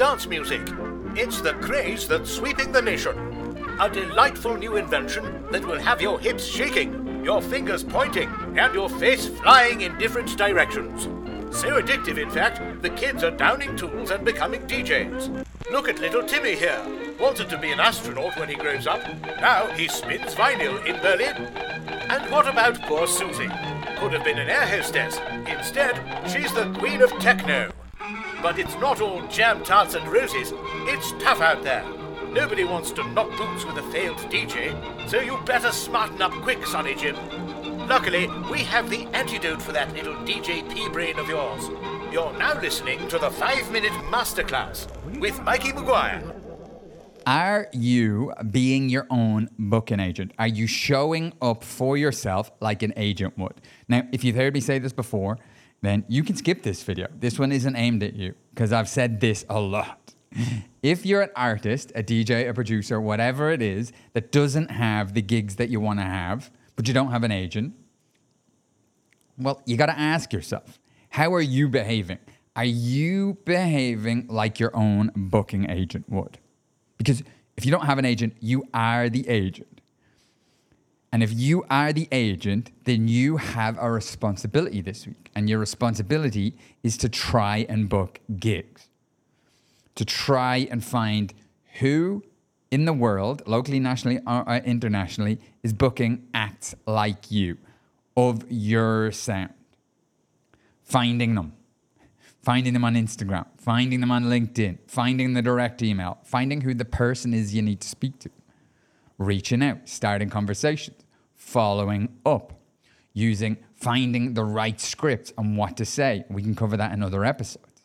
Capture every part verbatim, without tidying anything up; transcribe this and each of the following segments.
dance music. It's the craze that's sweeping the nation. A delightful new invention that will have your hips shaking, your fingers pointing, and your face flying in different directions. So addictive, in fact, the kids are downing tools and becoming D Js. Look at little Timmy here. Wanted to be an astronaut when he grows up. Now he spins vinyl in Berlin. And what about poor Susie? Could have been an air hostess. Instead, she's the queen of techno. But it's not all jam tarts and roses. It's tough out there. Nobody wants to knock boots with a failed D J, so you better smarten up quick, Sonny Jim. Luckily, we have the antidote for that little D J pea-brain of yours. You're now listening to the five-minute masterclass with Mikey Maguire. Are you being your own booking agent? Are you showing up for yourself like an agent would? Now, if you've heard me say this before, then you can skip this video. This one isn't aimed at you because I've said this a lot. If you're an artist, a D J, a producer, whatever it is that doesn't have the gigs that you want to have, but you don't have an agent, well, you got to ask yourself, how are you behaving? Are you behaving like your own booking agent would? Because if you don't have an agent, you are the agent. And if you are the agent, then you have a responsibility this week. And your responsibility is to try and book gigs. To try and find who in the world, locally, nationally, or internationally, is booking acts like you, of your sound. Finding them. Finding them on Instagram, finding them on LinkedIn, finding the direct email, finding who the person is you need to speak to, reaching out, starting conversations, following up, using, finding the right scripts and what to say. We can cover that in other episodes.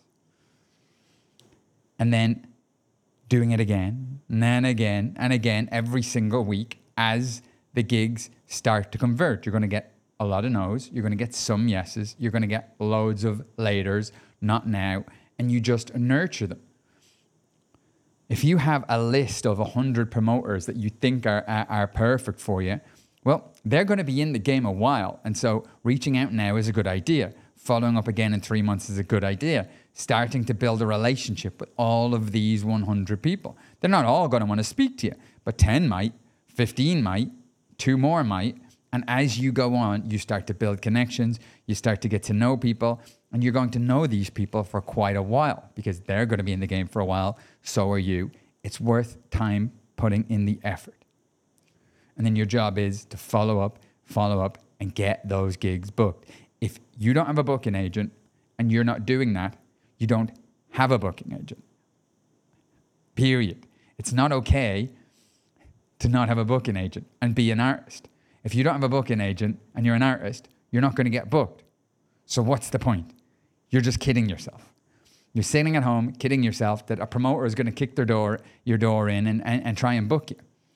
And then doing it again, and then again, and again, every single week as the gigs start to convert. You're going to get a lot of no's, you're going to get some yeses, you're going to get loads of laters, not now, and you just nurture them. If you have a list of one hundred promoters that you think are, are, are perfect for you, well, they're going to be in the game a while. And so reaching out now is a good idea. Following up again in three months is a good idea. Starting to build a relationship with all of these one hundred people. They're not all going to want to speak to you, but ten might, fifteen might, two more might. And as you go on, you start to build connections, you start to get to know people, and you're going to know these people for quite a while because they're going to be in the game for a while, so are you. It's worth time putting in the effort. And then your job is to follow up, follow up, and get those gigs booked. If you don't have a booking agent and you're not doing that, you don't have a booking agent. Period. It's not okay to not have a booking agent and be an artist. If you don't have a booking agent and you're an artist, you're not going to get booked. So what's the point? You're just kidding yourself. You're sitting at home kidding yourself that a promoter is going to kick their door, your door in and, and, and try and book you.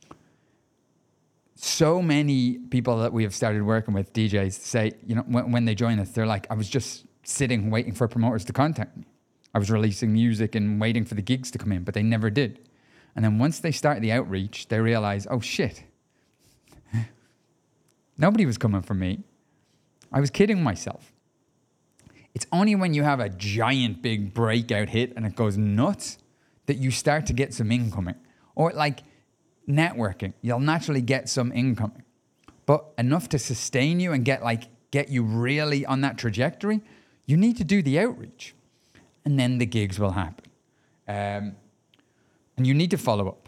So many people that we have started working with, D Js, say, you know, when, when they join us, they're like, I was just sitting waiting for promoters to contact me. I was releasing music and waiting for the gigs to come in, but they never did. And then once they start the outreach, they realize, oh shit, nobody was coming for me. I was kidding myself. It's only when you have a giant big breakout hit and it goes nuts that you start to get some incoming. Or like networking, you'll naturally get some incoming. But enough to sustain you and get like get you really on that trajectory, you need to do the outreach. And then the gigs will happen. Um, and you need to follow up.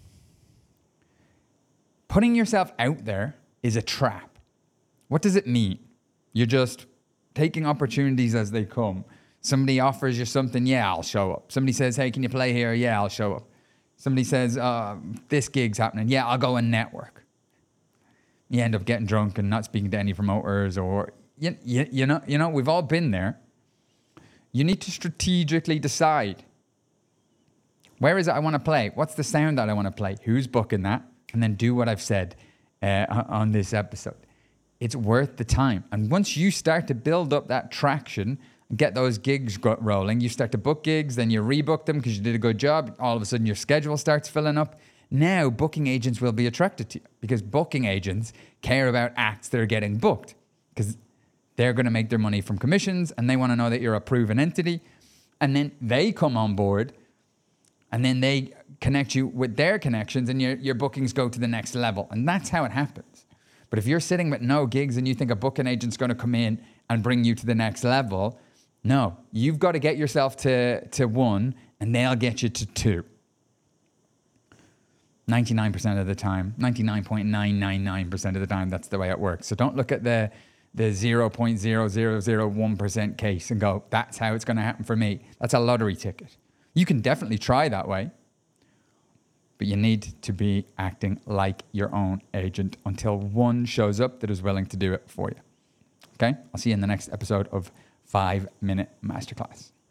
Putting yourself out there is a trap. What does it mean? You're just taking opportunities as they come. Somebody offers you something, yeah, I'll show up. Somebody says, hey, can you play here? Yeah, I'll show up. Somebody says, uh, this gig's happening. Yeah, I'll go and network. You end up getting drunk and not speaking to any promoters or, you, you, you know, you know, we've all been there. You need to strategically decide, where is it I want to play? What's the sound that I want to play? Who's booking that? And then do what I've said uh, on this episode. It's worth the time. And once you start to build up that traction and get those gigs rolling, you start to book gigs, then you rebook them because you did a good job. All of a sudden your schedule starts filling up. Now booking agents will be attracted to you because booking agents care about acts that are getting booked because they're going to make their money from commissions and they want to know that you're a proven entity. And then they come on board And then they connect you with their connections and your, your bookings go to the next level. And that's how it happens. But if you're sitting with no gigs and you think a booking agent's going to come in and bring you to the next level, no, you've got to get yourself to, to one and they'll get you to two. ninety-nine percent of the time, ninety-nine point nine nine nine percent of the time, that's the way it works. So don't look at the, the zero point zero zero zero one percent case and go, that's how it's going to happen for me. That's a lottery ticket. You can definitely try that way, but you need to be acting like your own agent until one shows up that is willing to do it for you. Okay? I'll see you in the next episode of five minute Masterclass.